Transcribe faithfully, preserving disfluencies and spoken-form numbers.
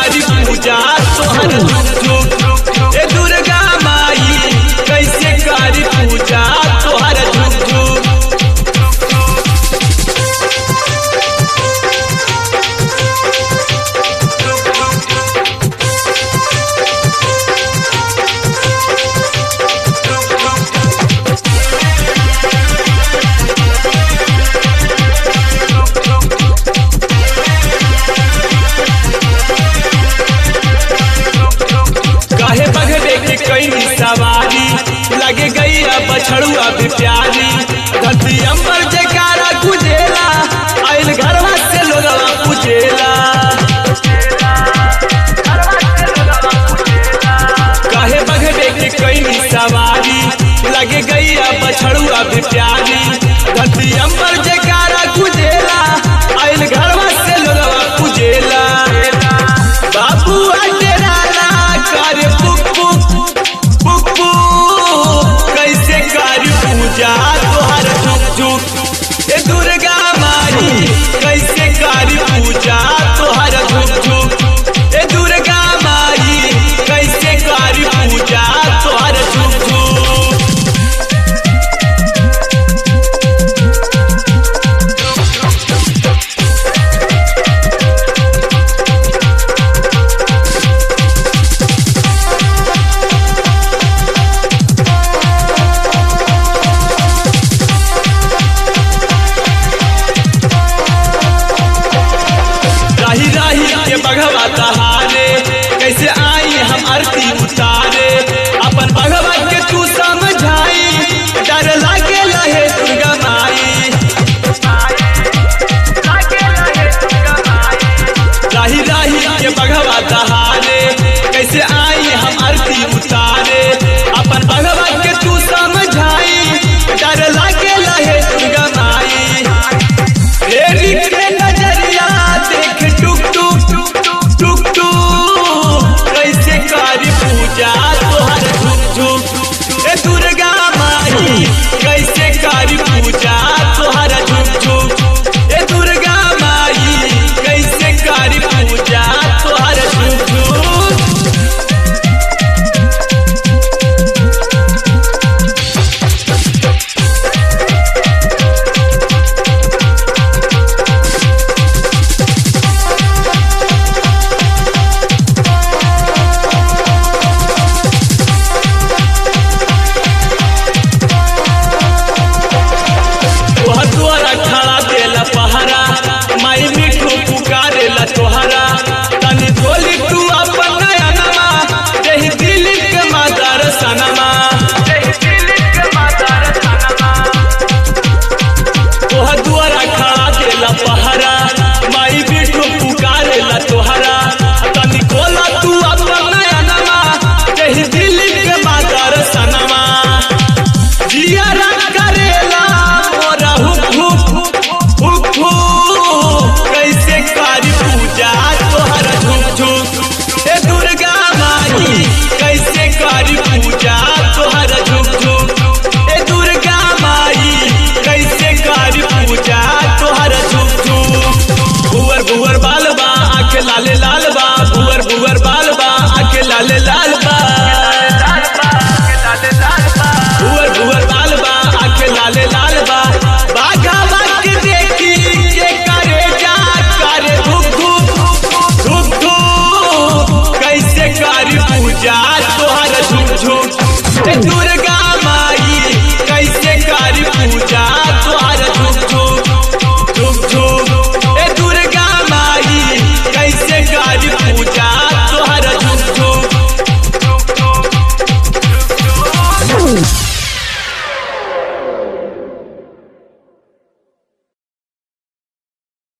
कारी पूजा तोहर झुक झुक ए दुर्गा माई कैसे कारी पूजा तोहर झुक झुक। सवारी लगे गई बछड़ुआ भी प्यारी धरती अंबर जयकारा गुजेला आइल घरवा से लोगवा पूजेला काहे बघबे के कई सवारी लगे गई बछड़ुआ भी प्यारी धरती अंबर जयकारा गुजेला आइल घरवा से लोगवा पूजेला। बाबू तेरा कर पुक पुक कैसे कारी पूजा तोहर झुक झुक ए दुर्गा माई कैसे कारी पूजा तोहर झुक झुक ए दुर्गा माई कैसे कारी पूजा तोहर झुक झुक। बघवा तहारे कैसे आई हम आरती उतारे अपन बघवा के तू समझाई डर लागे लहे दुर्गा माई राही राही के बघवा तहारे कैसे आई हम आरती उतारे अपन बघवा के तू समझाई डर लागे लहे दुर्गा माई। फेरी के नजरिया देख टुक टुक कैसे कारी पूजा तोहर झुक झुक ए दुर्गा माई कैसे कारी पूजा तोहर झुक झुक ए दुर्गा माई कैसे कारी पूजा तोहर झुक झुक। माई मिठू पुकारेला तोहरा तनी बोली तू अपन नयनमा देहि दिल के मातार सनमा तोहर दुआरा खड़ा देला पहरा माई मिठू पुकारेला तोहरा तनी बोला तू अपन नयनमा देहि दिल के मातार सनमा। जिया करेला मोरा हुक हुक कैसे कारी पूजा तोहर झुक झुक ए दुर्गा माई कैसे कारी पूजा तोहर झुक झुक ए दुर्गा माई कैसे कारी पूजा तोहर झुक झुक। भुवर भुवर बाल बा आके लाले लाल बा भुवर भुवर बाल बा आके लाले लाल बा भुवर भुवर बाल बा आके लाले लाल बा बाघा बाग देखी के करे जा करे धुक धुक धुक धुक कैसे कारी पूजा